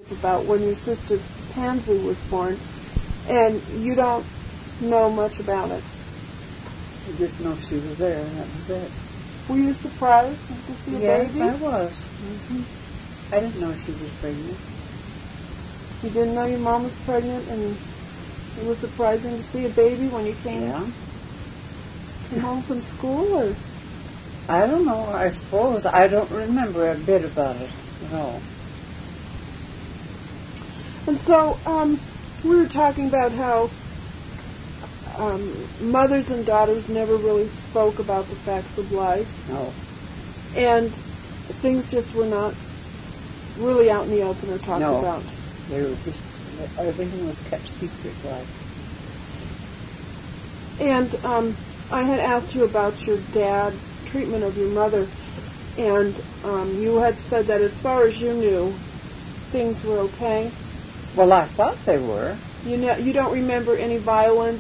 about when your sister Pansy was born, and you don't know much about it. I just know she was there, and that was it. Were you surprised to see a baby? Yes, I was. I didn't know she was pregnant. You didn't know your mom was pregnant, and it was surprising to see a baby when you came home from school, or? I don't know, I suppose. I don't remember a bit about it at all. And so, we were talking about how mothers and daughters never really spoke about the facts of life. No. And things just were not really out in the open or talked about. They were just, everything was kept secret, like. And I had asked you about your dad's treatment of your mother, and you had said that as far as you knew, things were okay. Well, I thought they were. You don't remember any violence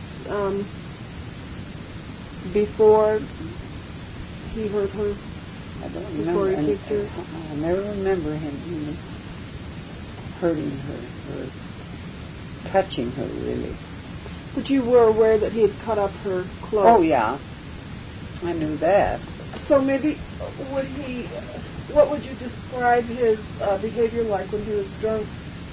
before he hurt her? I don't before remember. He kicked her? I never remember him hurting her or touching her, really. But you were aware that he had cut up her clothes? Oh, yeah. I knew that. So maybe, what would you describe his behavior like when he was drunk?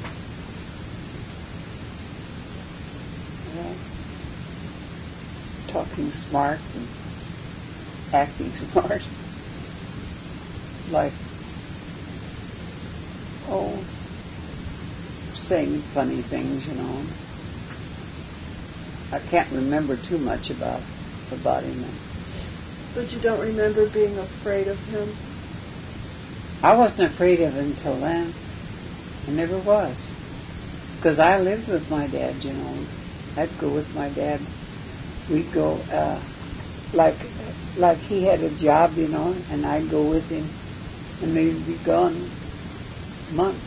Well, talking smart and acting smart. Like, saying funny things, you know. I can't remember too much about him. But you don't remember being afraid of him? I wasn't afraid of him until then. I never was. Because I lived with my dad, you know. I'd go with my dad. We'd go, like he had a job, you know, and I'd go with him. And we'd be gone months.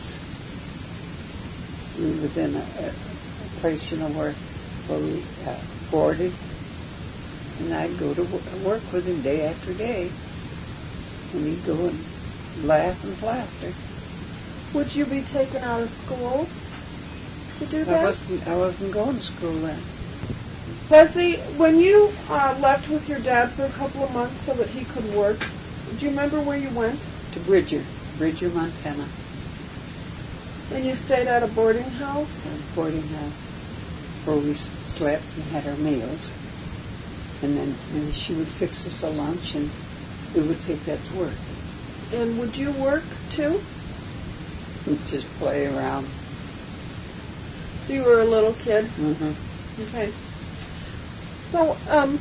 We lived in a place, you know, where we boarded. And I'd go to work with him day after day. And he'd go and laugh and plaster. Would you be taken out of school to do that? I wasn't going to school then. Leslie, when you left with your dad for a couple of months so that he could work, do you remember where you went? To Bridger, Montana. And you stayed at a boarding house? A boarding house where we slept and had our meals. And then she would fix us a lunch and we would take that to work. And would you work too? We'd just play around. So you were a little kid? Mm-hmm. Okay. So,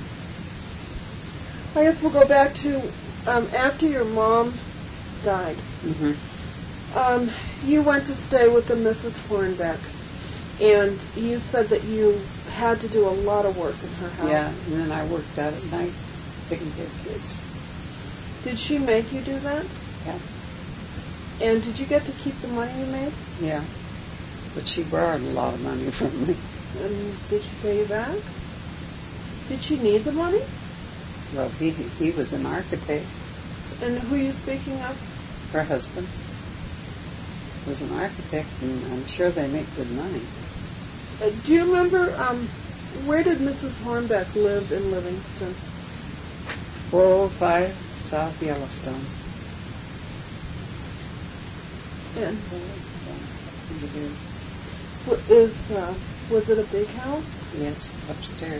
I guess we'll go back to after your mom died. Mm-hmm. You went to stay with the Mrs. Hornbeck, and you said that you had to do a lot of work in her house. Yeah, and then I worked out at night taking care of kids. Did she make you do that? Yeah. And did you get to keep the money you made? Yeah. But she borrowed a lot of money from me. And did she pay you back? Did she need the money? Well, he was an architect. And who are you speaking of? Her husband was an architect, and I'm sure they make good money. Do you remember, where did Mrs. Hornbeck live in Livingston? 405 South Yellowstone. And was it a big house? Yes, upstairs.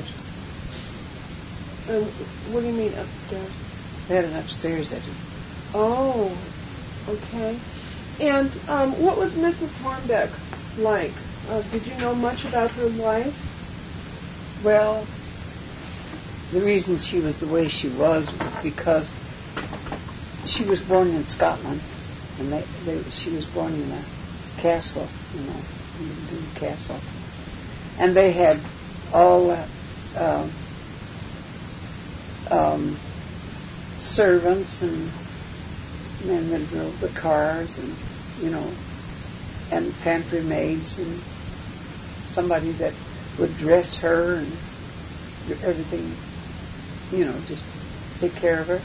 What do you mean upstairs? They had an upstairs at it. Oh, okay. And what was Mrs. Hornbeck like? Did you know much about her life? Well, the reason she was the way she was because she was born in Scotland, and she was born in a castle, you know, in a Doon castle. And they had all servants and men that drove the cars, and, you know, and pantry maids, and somebody that would dress her and everything, you know, just take care of her.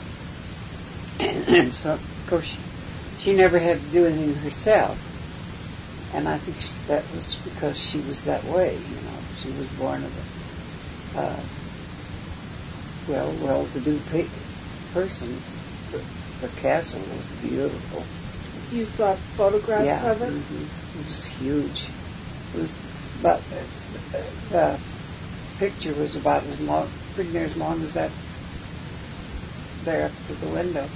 And so, of course, she never had to do anything herself. And I think that was because she was that way, you know. She was born of a well-to-do person. The castle was beautiful. You saw photographs of it? Mm-hmm. It was huge. It was about, the picture was about as long, pretty near as long as that there up to the window.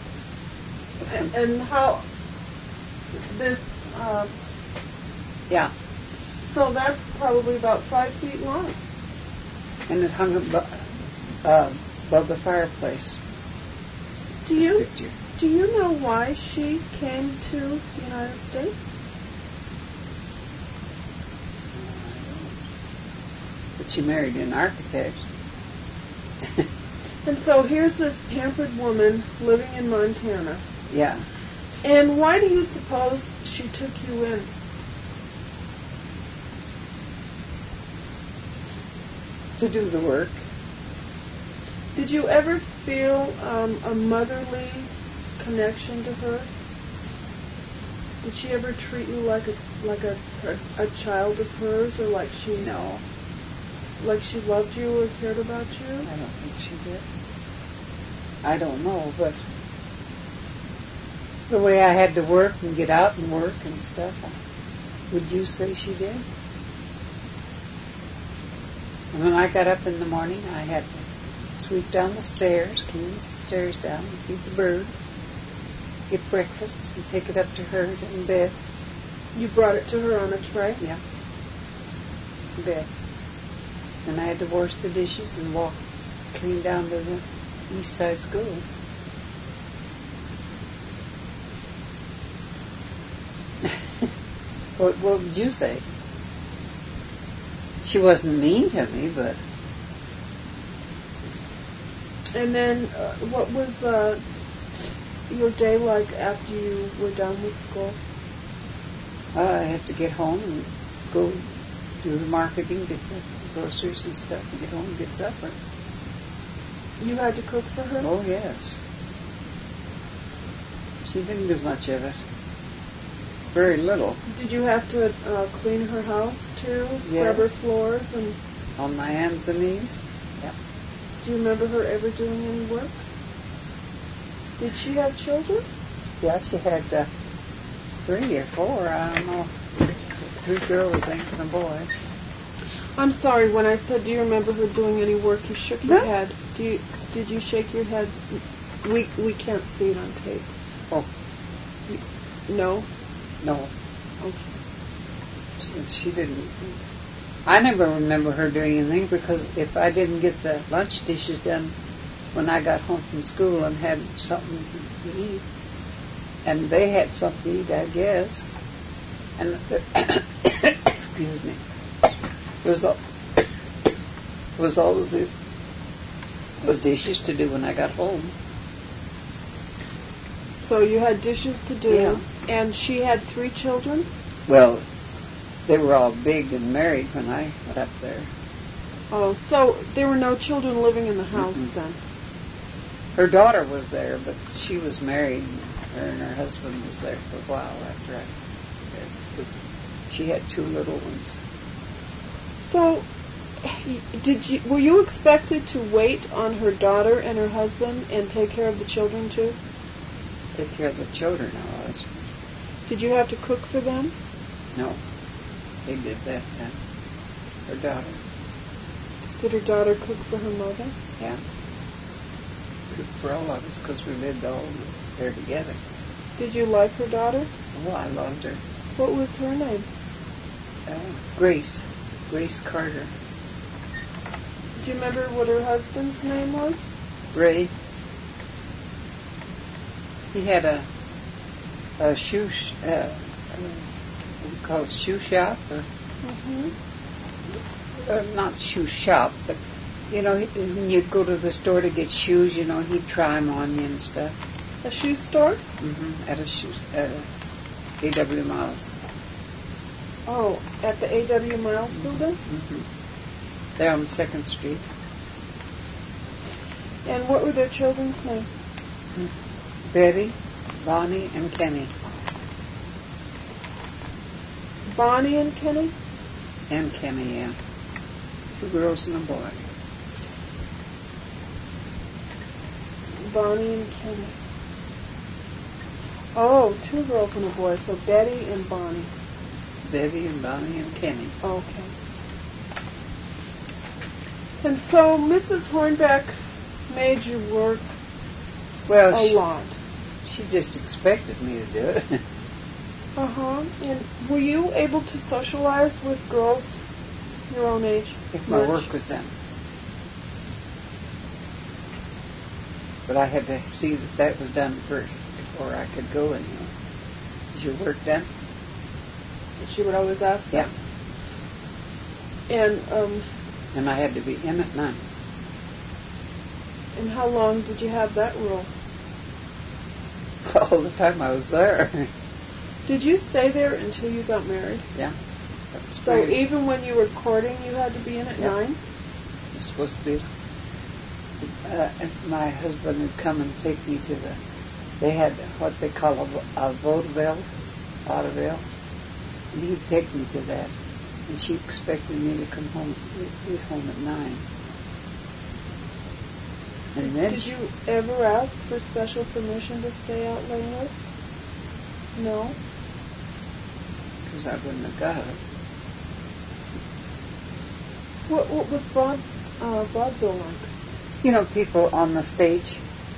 And how this? Yeah. So that's probably about 5 feet long. And it hung above the fireplace. Do you know why she came to the United States? But she married an architect. And so here's this pampered woman living in Montana. Yeah. And why do you suppose she took you in? To do the work. Did you ever feel a motherly connection to her? Did she ever treat you like a child of hers, or like she loved you or cared about you? I don't think she did. I don't know, but the way I had to work and get out and work and stuff, would you say she did? And when I got up in the morning, I had to sweep down the stairs, clean the stairs down, feed the bird, get breakfast, and take it up to her in bed. You brought it to her on a tray? Yeah. In bed. And I had to wash the dishes and walk clean down to the East Side School. What would you say? She wasn't mean to me, but... And then, what was your day like after you were done with school? I had to get home and go do the marketing, get the groceries and stuff, and get home and get supper. You had to cook for her? Oh, yes. She didn't do much of it. Very little. Did you have to clean her house, too? Yeah. Scrub her floors? And On my hands and knees? Yeah. do you remember her ever doing any work? Did she have children? Yeah, she had 3 or 4, I don't know. 3 girls, I think, and a boy. I'm sorry, when I said, do you remember her doing any work, you shook your No. head. Did you shake your head? We can't see it on tape. Oh. No? No. Okay. She didn't. I never remember her doing anything because if I didn't get the lunch dishes done when I got home from school and had something to eat, and they had something to eat, I guess, and excuse me, was always those dishes to do when I got home. So you had dishes to do, Yeah. and she had 3 children? Well, they were all big and married when I got up there. Oh, so there were no children living in the house then? Her daughter was there, but she was married. Her and her husband was there for a while after I because she had 2 little ones. So, were you expected to wait on her daughter and her husband and take care of the children too? Take care of the children, I was. Did you have to cook for them? No, they did that then. Her daughter. Did her daughter cook for her mother? Yeah. Cooked for all of us because we lived all there together. Did you like her daughter? Oh, I loved her. What was her name? Grace Carter. Do you remember what her husband's name was? Ray. He had a shoe, what do you call it, shoe shop? Or, not shoe shop, but, you know, when you'd go to the store to get shoes, you know, he'd try them on you and stuff. A shoe store? At A.W. Miles. Oh, at the A.W. Miles building? There on 2nd Street. And what were their children's names? Betty, Bonnie, and Kenny. Bonnie and Kenny? And Kenny, yeah. 2 girls and a boy. Bonnie and Kenny. Oh, 2 girls and a boy. So Betty and Bonnie. Betty and Bonnie and Kenny. Okay. And so Mrs. Hornbeck made you work Well, a lot. she just expected me to do it. Uh-huh. And were you able to socialize with girls your own age? If my much? work was done. But I had to see that that was done first before I could go anywhere. Is your work done? She would always ask. Yeah. And And I had to be in at 9. and how long did you have that rule? All the time I was there. Did you stay there until you got married? Yeah. That was So great. even when you were courting, you had to be in at Yep. 9? It was supposed to be. And my husband would come and take me to they had what they call a vaudeville, and he'd take me to that. And she expected me to come home, be home at 9. And then Did you ever ask for special permission to stay out later? No? because I wouldn't have got it. What was vaudeville like? You know, people on the stage,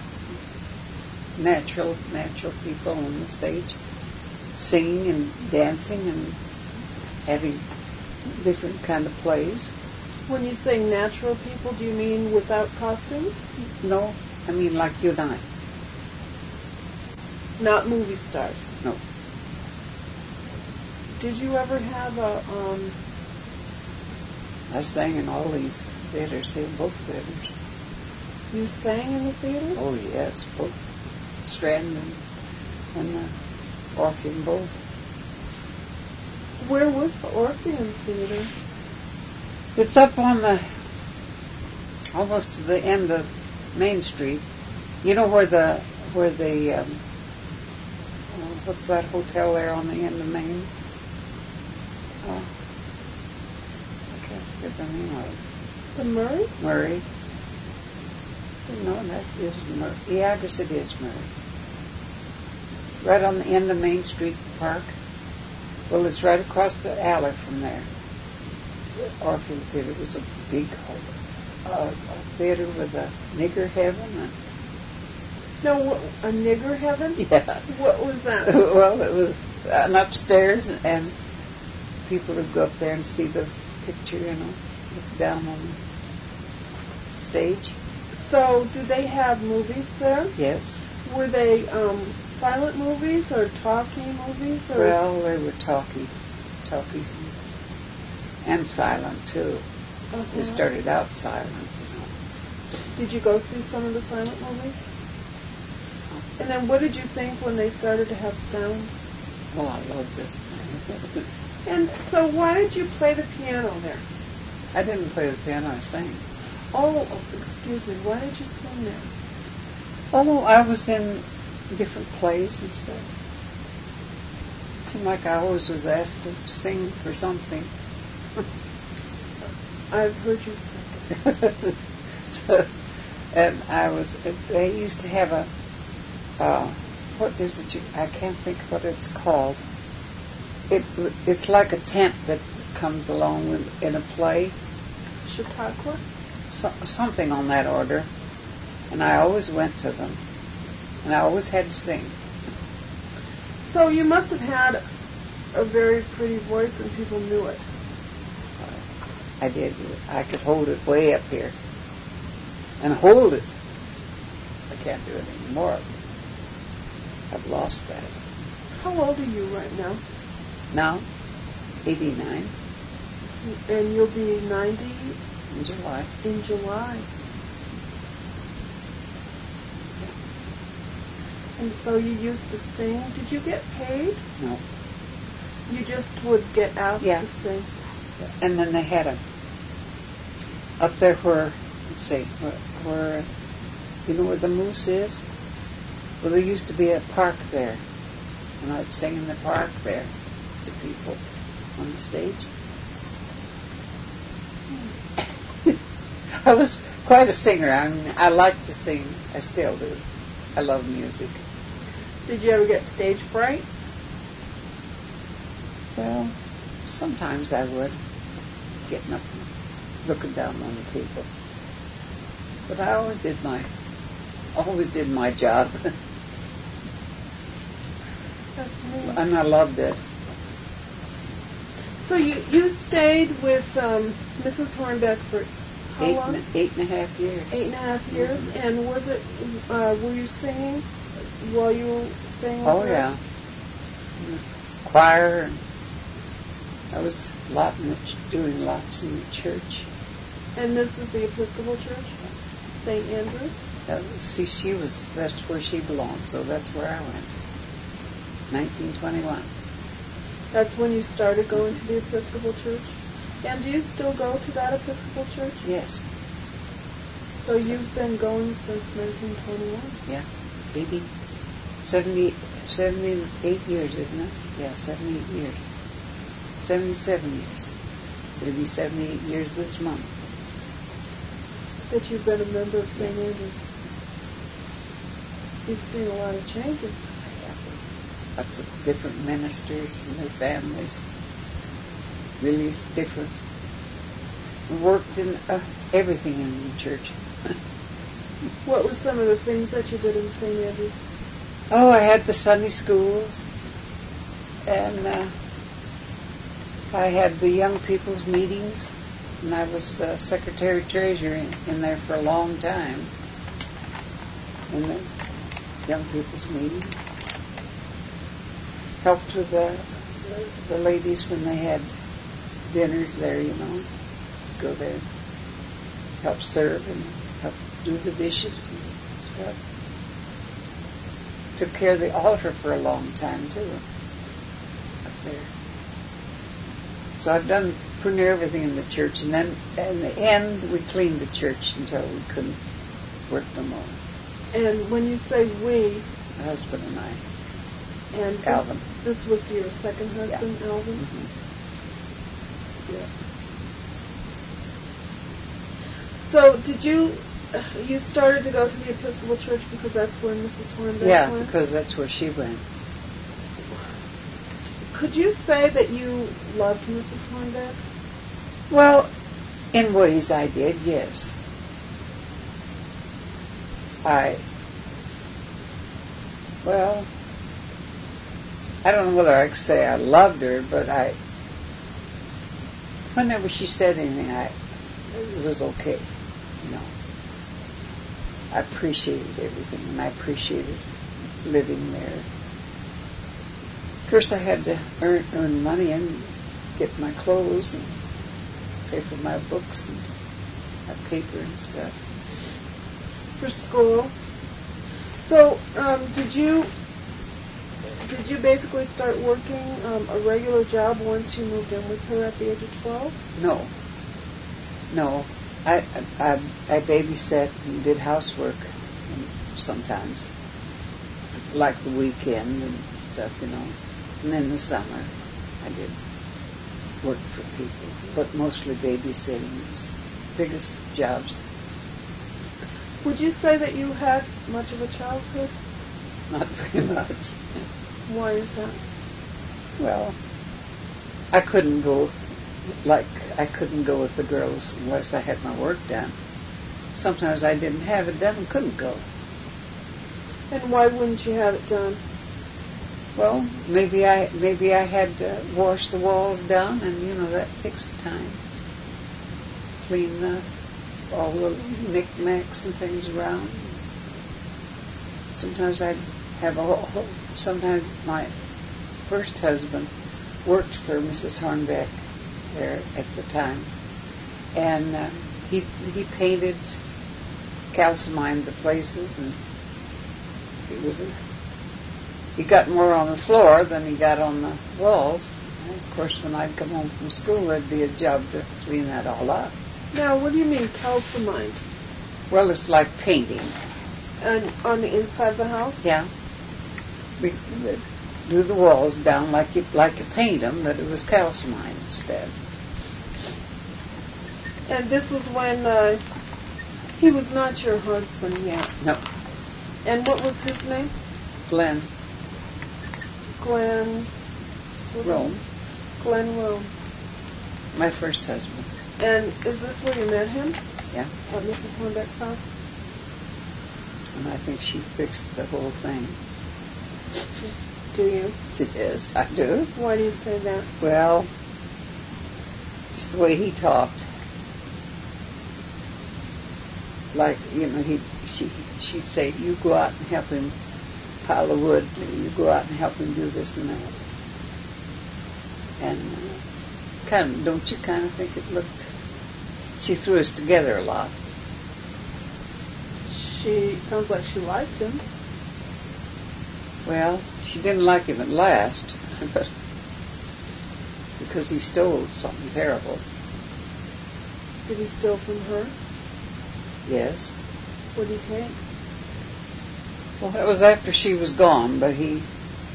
natural people on the stage, singing and dancing and having different kind of plays. When you say natural people, do you mean without costumes? No, I mean like you and I. Not movie stars? No. Did you ever have I sang in all these theaters, here, both theaters. you sang in the theater? Oh yes, both Strand and Orpheum both. Where was the Orpheum Theater? It's up on almost to the end of Main Street. You know where the what's that hotel there on the end of Main? I can't forget the name of it. The Murray? Murray. No, that is Murray. Yeah, I guess it is Murray. Right on the end of Main Street Park. Well, it's right across the alley from there. The Orpheum Theater was a big theater with a nigger heaven. No, a nigger heaven? Yeah. What was that? Well, it was upstairs, and people would go up there and see the picture, look down on the stage. So, do they have movies there? Yes. Were they silent movies or talkie movies? Or? Well, they were talkies, and silent too. Uh-huh. They started out silent, Did you go see some of the silent movies? And then what did you think when they started to have sound? Well, I loved it. And so why did you play the piano there? I didn't play the piano, I sang. Oh, excuse me, why did you sing there? Oh, I was in different plays and stuff. It seemed like I always was asked to sing for something. I've heard you sing. So, and they used to have what is it? I can't think what it's called. It's like a tent that comes along in a play. Chautauqua? Something on that order. And I always went to them. And I always had to sing. So you must have had a very pretty voice and people knew it. I did. I could hold it way up here. And hold it. I can't do it anymore. I've lost that. How old are you right now? Now, 89 And you'll be 90 in July. in July. And so you used to sing. Did you get paid? No. You just would get asked Yeah. to sing. And then they had up there where, let's see, where you know where the Moose is? Well, there used to be a park there. And I'd sing in the park there to people. on the stage. I was quite a singer. I mean, I like to sing. I still do. I love music. Did you ever get stage fright? Well, sometimes I would, getting up and looking down on the people. But I always did my job. That's neat. And I loved it. So you stayed with Mrs. Hornbeck for how long? 8.5 years. 8.5 years. Mm-hmm. And was it, were you singing while you were staying with Oh, her? yeah. Choir. And I was doing lots in the church. And this is the Episcopal Church? St. Andrews? See, that's where she belonged, so that's where I went. 1921. That's when you started going to the Episcopal Church? And do you still go to that Episcopal Church? Yes. So you've been going since 1921? Yeah. 78 years, isn't it? Yeah, 78 years. 77 years. It'll be 78 years this month. That you've been a member of St. Andrews. You've seen a lot of changes. Lots of different ministers and their families. Really, it's different. We worked in everything in the church. What were some of the things that you did in St. Andrews? Oh, I had the Sunday schools, and I had the young people's meetings, and I was secretary-treasurer in there for a long time, in the young people's meetings. Helped with the ladies when they had dinners there, go there, help serve and help do the dishes and stuff. Took care of the altar for a long time too, up there. So I've done pretty near everything in the church, and then in the end we cleaned the church until we couldn't work no more. And when you say we, My husband and I. and Alvin. This was your second husband, Yeah. Alvin? Mm-hmm. Yeah. So did you started to go to the Episcopal Church because that's where Mrs. Hornbeck Yeah, went? because that's where she went. Could you say that you loved Mrs. Hornbeck? Well, in ways I did, yes. I don't know whether I could say I loved her, but whenever she said anything, it was okay, I appreciated everything, and I appreciated living there. Of course, I had to earn money and get my clothes and pay for my books and my paper and stuff. For school. So, did you basically start working a regular job once you moved in with her at the age of 12? No. I babysat and did housework sometimes, like the weekend and stuff, And in the summer, I did work for people, but mostly babysitting was the biggest jobs. Would you say that you had much of a childhood? Not very much. Why is that? Well, I couldn't go with the girls unless I had my work done. Sometimes I didn't have it done and couldn't go. And why wouldn't you have it done? Well, maybe I had to wash the walls down, and that takes time. Clean all the knickknacks and things around. Sometimes I'd have sometimes my first husband worked for Mrs. Hornbeck there at the time, and he painted, calcimined the places, and he got more on the floor than he got on the walls. And of course, when I'd come home from school, there'd be a job to clean that all up. Now, what do you mean calcimined? Well, it's like painting. And on the inside of the house? Yeah. do the walls down like you paint them, that it was calcimine instead. And this was when he was not your husband yet. No. And what was his name? Glenn Rome, Glenn Rome. my first husband. And is this where you met him? Yeah. At Mrs. Hornbeck's house? And I think she fixed the whole thing. Do you? Yes, I do. Why do you say that? Well, it's the way he talked. Like, she'd say, you go out and help him pile the wood, you go out and help him do this and that. And don't you kind of think it looked, she threw us together a lot. Sounds like she liked him. Well, she didn't like him at last, but because he stole something terrible. Did he steal from her? Yes. What did he take? Well, that was after she was gone, but he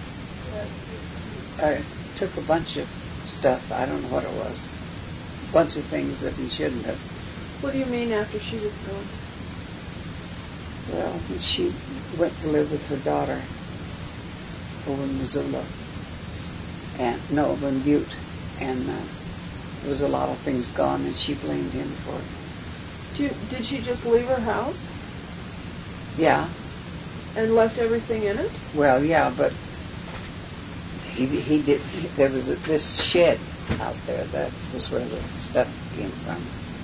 took a bunch of stuff. I don't know what it was. A bunch of things that he shouldn't have. What do you mean after she was gone? Well, she went to live with her daughter over in Missoula. In Butte. And there was a lot of things gone, and she blamed him for it. Did she just leave her house? Yeah. And left everything in it? Well, yeah, but he did. There was this shed out there. That was where the stuff came from.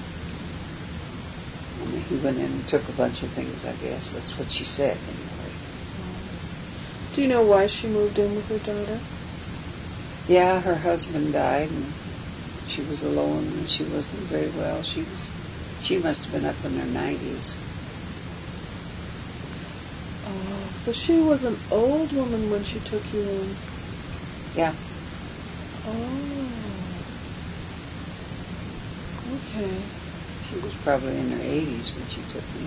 And he went in and took a bunch of things, I guess. That's what she said, anyway. Do you know why she moved in with her daughter? Yeah, her husband died, and she was alone, and she wasn't very well. She must have been up in her 90s. Oh, so she was an old woman when she took you in. Yeah. Oh. Okay. She was probably in her 80s when she took me.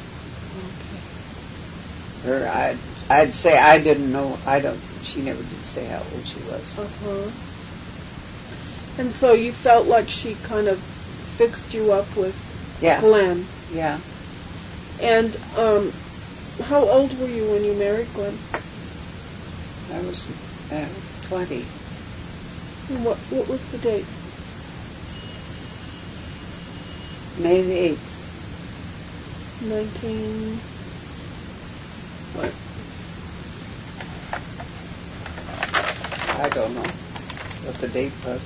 Okay. I'd say I didn't know. She never did say how old she was. Uh-huh. And so you felt like she kind of fixed you up with Glenn. Yeah. And how old were you when you married Glenn? I was 20. And what was the date? May the 8th. 19... What? I don't know what the date was.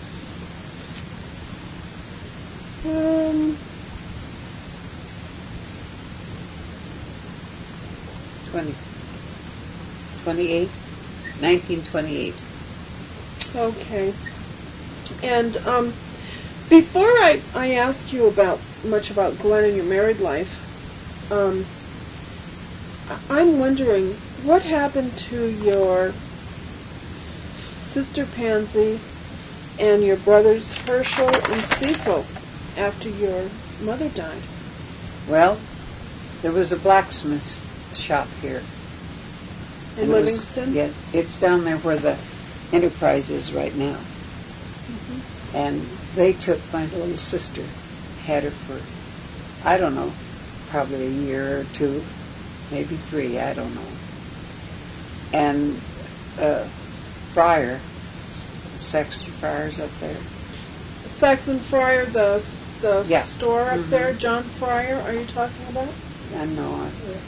1928. Okay. And before I ask you much about Glenn and your married life, I'm wondering what happened to your sister Pansy and your brothers Herschel and Cecil after your mother died. Well, there was a blacksmith shop here. In Livingston? Yes, it's down there where the Enterprise is right now. Mm-hmm. And they took my little sister, had her for, I don't know, probably a year or two, maybe 3, I don't know. And Fryer, Saxon Fryer's up there. Saxon Fryer, the store up Mm-hmm. there, John Fryer, are you talking about? I know.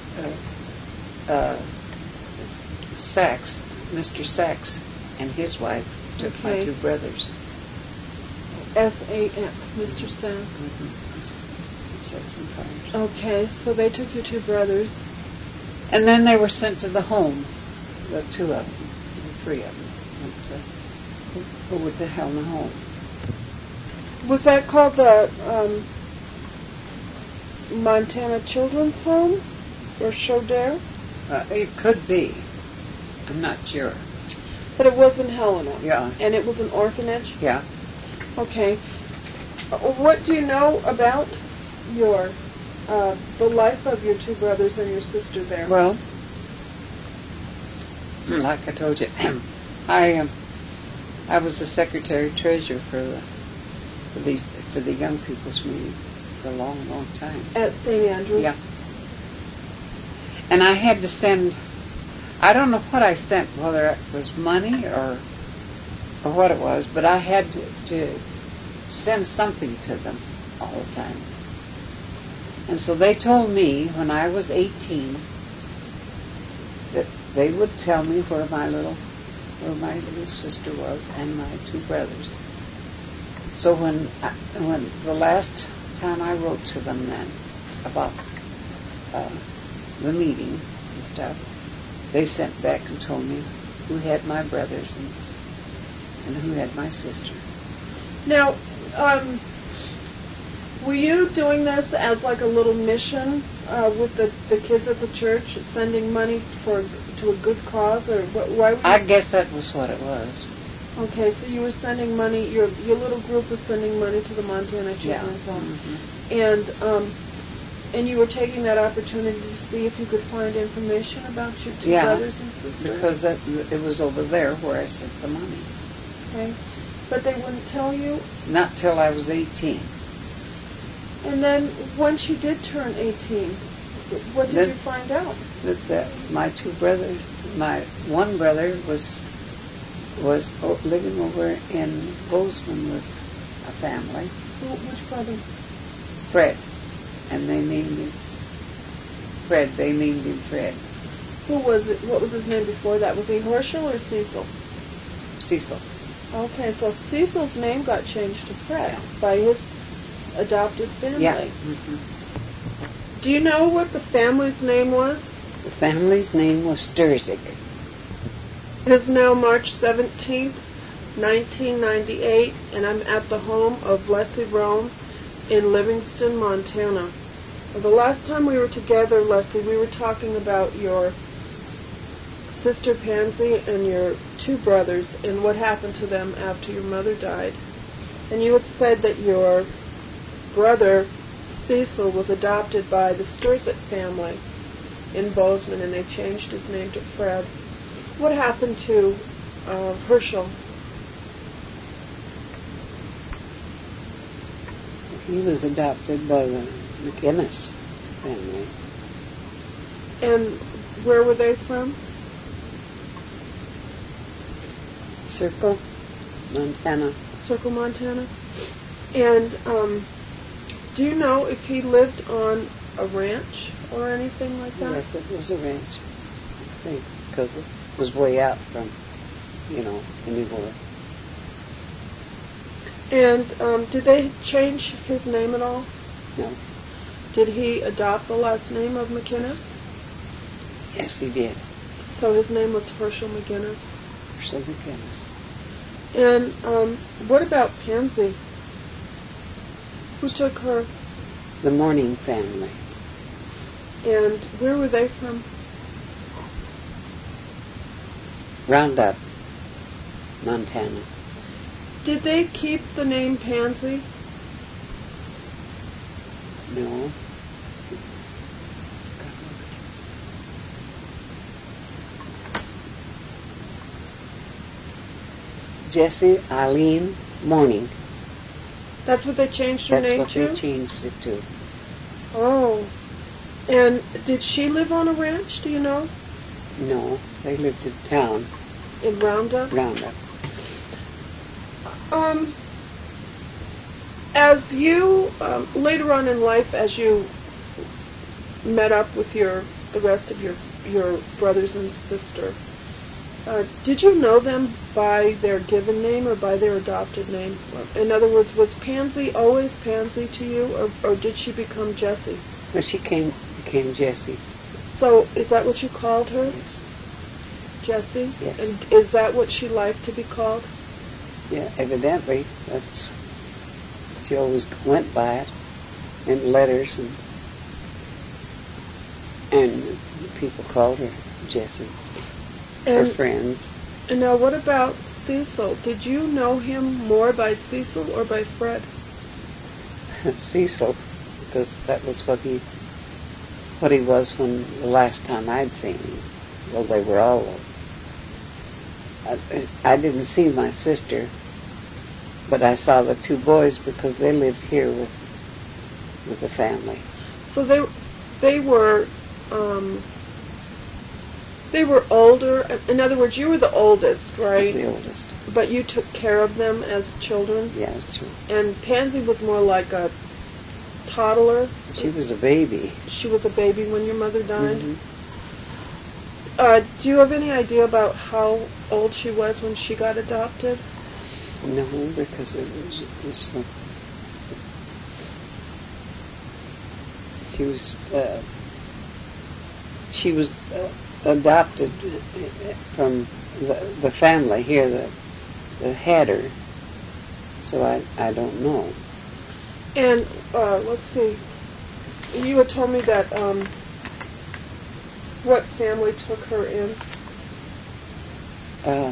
Mr. Sachs and his wife took my 2 brothers. S-A-X, Mr. Sachs. Mm-hmm. Saxon Fryers. Okay, so they took your 2 brothers. And then they were sent to the home, the 2 of them, the 3 of them, went over to Helena Home. Was that called the Montana Children's Home or Chaudere? It could be. I'm not sure. But it was in Helena. Yeah. And it was an orphanage? Yeah. Okay. What do you know about the life of your 2 brothers and your sister there? Well, like I told you, I was the secretary treasurer for the young people's meeting for a long, long time. At St. Andrews? Yeah. And I had to send, I don't know what I sent, whether it was money or what it was, but I had to send something to them all the time. And so they told me when I was 18 that they would tell me where my little sister was and my two brothers. So when the last time I wrote to them then about the meeting and stuff, they sent back and told me who had my brothers and who had my sister. Now, were you doing this as like a little mission with the kids at the church, sending money to a good cause, or why? Were you I guess that was what it was. Okay, so you were sending money. Your little group was sending money to the Montana Children's Home, and you were taking that opportunity to see if you could find information about your two brothers and sisters. Because it was over there where I sent the money. Okay, but they wouldn't tell you. Not till I was 18. And then once you did turn 18, what did you find out? That my two brothers, my one brother was living over in Bozeman with a family. Which brother? Fred. And they named him Fred. They named him Fred. Who was it? What was his name before that? Was he Herschel or Cecil? Cecil. Okay, so Cecil's name got changed to Fred by his adopted family. Yeah. Do you know what the family's name was? The family's name was Sturziger. It is now March 17th, 1998, and I'm at the home of Leslie Rome in Livingston, Montana. The last time we were together, Leslie, we were talking about your sister Pansy and your two brothers and what happened to them after your mother died. And you had said that your brother Cecil was adopted by the Sturzit family in Bozeman, and they changed his name to Fred. What happened to Herschel? He was adopted by the McInnes family. And where were they from? Circle, Montana. Circle, Montana. And do you know if he lived on a ranch or anything like that? Yes, it was a ranch, I think, because it was way out from, anywhere. And did they change his name at all? No. Did he adopt the last name of McInnes? Yes, he did. So his name was Herschel McInnes. Herschel McInnes. And what about Pansy? Who took her? The Morning family. And where were they from? Roundup, Montana. Did they keep the name Pansy? No. Jessie Eileen Morning. That's what they changed her name to? That's what they changed it to. Oh. And did she live on a ranch, do you know? No, they lived in town. In Roundup? Roundup. As you, later on in life, as you met up with the rest of your brothers and sister, did you know them by their given name or by their adopted name? In other words, was Pansy always Pansy to you, or did she become Jessie? Well, she became Jessie. So, is that what you called her? Yes. Jessie? Yes. And is that what she liked to be called? Yeah, evidently. She always went by it in letters, and people called her Jessie. Her friends. And now what about Cecil? Did you know him more by Cecil or by Fred? Cecil, because that was what he was when the last time I'd seen him. Well, they were all I didn't see my sister, but I saw the two boys because they lived here with the family. So they were older. In other words, you were the oldest, I right? was the oldest. But you took care of them as children? Yeah, it's true. And Pansy was more like a toddler? She was a baby. She was a baby when your mother died? Mhm. Do you have any idea about how old she was when she got adopted? No, because it was from, she was adopted from the family here that had her. So I don't know. And let's see. You had told me that what family took her in? I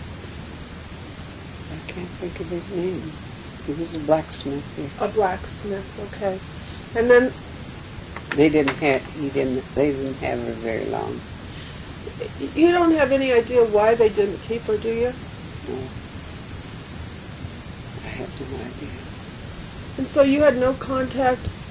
can't think of his name. He was a blacksmith here. A blacksmith, okay. And then They didn't have her very long. you don't have any idea why they didn't keep her, do you? No. I have no idea. And so you had no contact